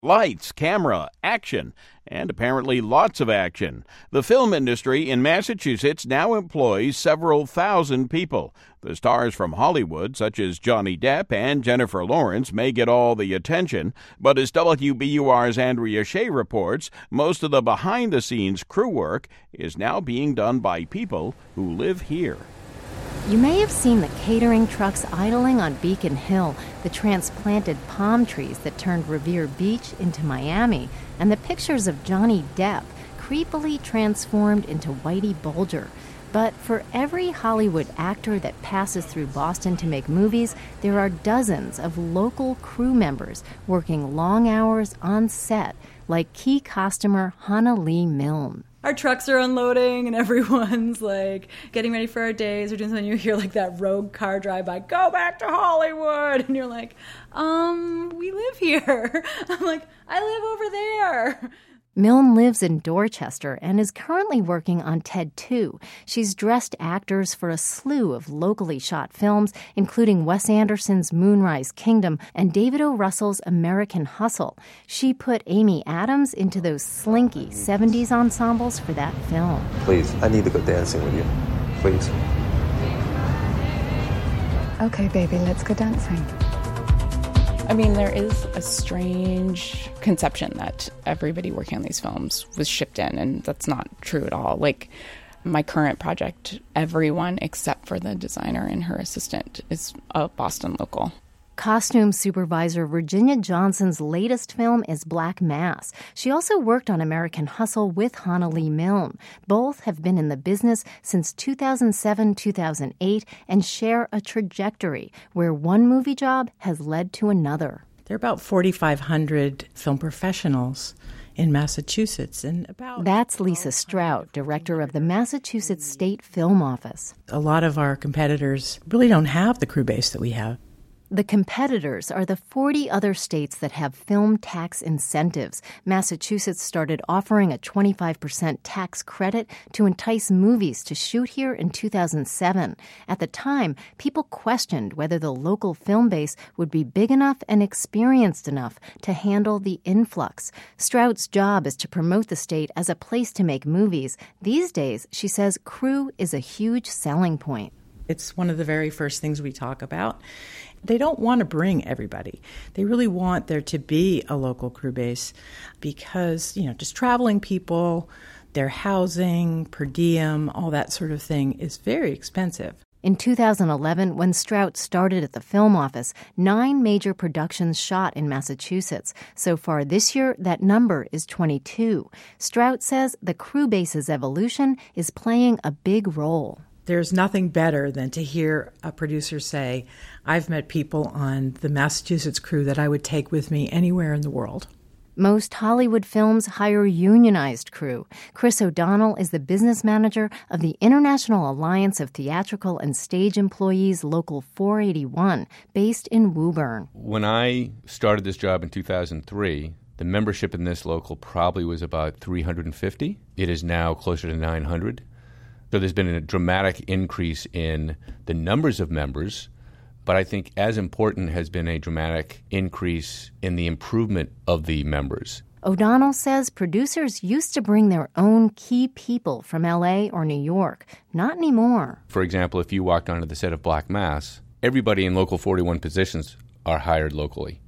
Lights, camera, action, and apparently lots of action. The film industry in Massachusetts now employs several thousand people. The stars from Hollywood, such as Johnny Depp and Jennifer Lawrence, may get all the attention, but as WBUR's Andrea Shea reports, most of the behind-the-scenes crew work is now being done by people who live here. You may have seen the catering trucks idling on Beacon Hill, the transplanted palm trees that turned Revere Beach into Miami, and the pictures of Johnny Depp creepily transformed into Whitey Bulger. But for every Hollywood actor that passes through Boston to make movies, there are dozens of local crew members working long hours on set, like key costumer Hannah Lee Milne. Our trucks are unloading and everyone's like getting ready for our days. We're doing something, you hear like that rogue car drive by, go back to Hollywood. And you're like, we live here. I'm like, I live over there. Milne lives in Dorchester and is currently working on Ted 2. She's dressed actors for a slew of locally shot films, including Wes Anderson's Moonrise Kingdom and David O. Russell's American Hustle. She put Amy Adams into those slinky 70s ensembles for that film. Please, I need to go dancing with you. Please. Okay, baby, let's go dancing. I mean, there is a strange conception that everybody working on these films was shipped in, and that's not true at all. Like, my current project, everyone except for the designer and her assistant is a Boston local. Costume supervisor Virginia Johnson's latest film is Black Mass. She also worked on American Hustle with Hannah Lee Milne. Both have been in the business since 2007-2008 and share a trajectory where one movie job has led to another. There are about 4,500 film professionals in Massachusetts. That's Lisa Strout, director of the Massachusetts State Film Office. A lot of our competitors really don't have the crew base that we have. The competitors are the 40 other states that have film tax incentives. Massachusetts started offering a 25% tax credit to entice movies to shoot here in 2007. At the time, people questioned whether the local film base would be big enough and experienced enough to handle the influx. Strout's job is to promote the state as a place to make movies. These days, she says crew is a huge selling point. It's one of the very first things we talk about. They don't want to bring everybody. They really want there to be a local crew base because, just traveling people, their housing, per diem, all that sort of thing is very expensive. In 2011, when Strout started at the Film Office, 9 major productions shot in Massachusetts. So far this year, that number is 22. Strout says the crew base's evolution is playing a big role. There's nothing better than to hear a producer say, I've met people on the Massachusetts crew that I would take with me anywhere in the world. Most Hollywood films hire unionized crew. Chris O'Donnell is the business manager of the International Alliance of Theatrical and Stage Employees Local 481, based in Woburn. When I started this job in 2003, the membership in this local probably was about 350. It is now closer to 900. So there's been a dramatic increase in the numbers of members, but I think as important has been a dramatic increase in the improvement of the members. O'Donnell says producers used to bring their own key people from L.A. or New York. Not anymore. For example, if you walked onto the set of Black Mass, everybody in Local 41 positions are hired locally.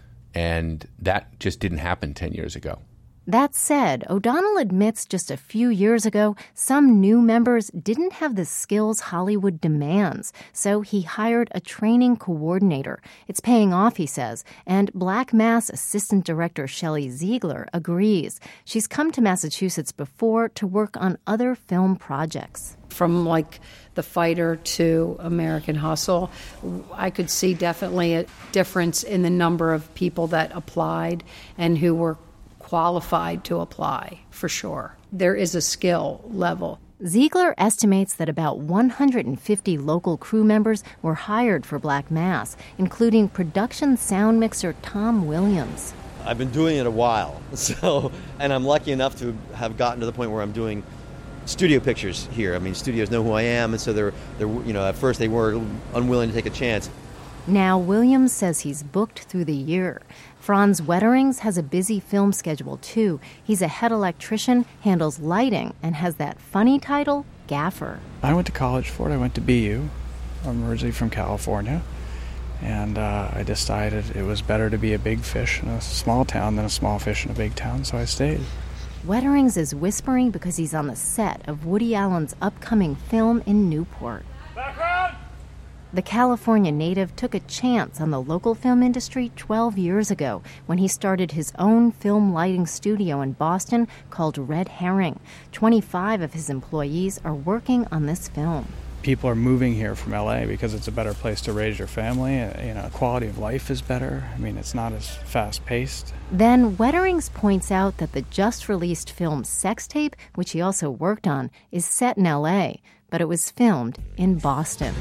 And that just didn't happen 10 years ago. That said, O'Donnell admits just a few years ago, some new members didn't have the skills Hollywood demands, so he hired a training coordinator. It's paying off, he says, and Black Mass Assistant Director Shelley Ziegler agrees. She's come to Massachusetts before to work on other film projects. From like The Fighter to American Hustle, I could see definitely a difference in the number of people that applied and who were qualified to apply, for sure. There is a skill level. Ziegler estimates that about 150 local crew members were hired for Black Mass, including production sound mixer Tom Williams. I've been doing it a while, and I'm lucky enough to have gotten to the point where I'm doing studio pictures here. I mean, studios know who I am, and so they're at first they were unwilling to take a chance. Now, Williams says he's booked through the year. Franz Wetterings has a busy film schedule, too. He's a head electrician, handles lighting, and has that funny title, gaffer. I went to college for it. I went to BU. I'm originally from California. And I decided it was better to be a big fish in a small town than a small fish in a big town, so I stayed. Wetterings is whispering because he's on the set of Woody Allen's upcoming film in Newport. Background! The California native took a chance on the local film industry 12 years ago when he started his own film lighting studio in Boston called Red Herring. 25 of his employees are working on this film. People are moving here from LA because it's a better place to raise your family. Quality of life is better. I mean, it's not as fast-paced. Then Wetterings points out that the just-released film Sex Tape, which he also worked on, is set in LA, but it was filmed in Boston.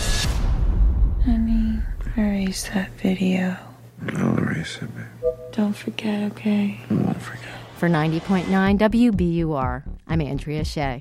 Honey, erase that video. I'll erase it, babe. Don't forget, okay? I won't forget. For 90.9 WBUR, I'm Andrea Shea.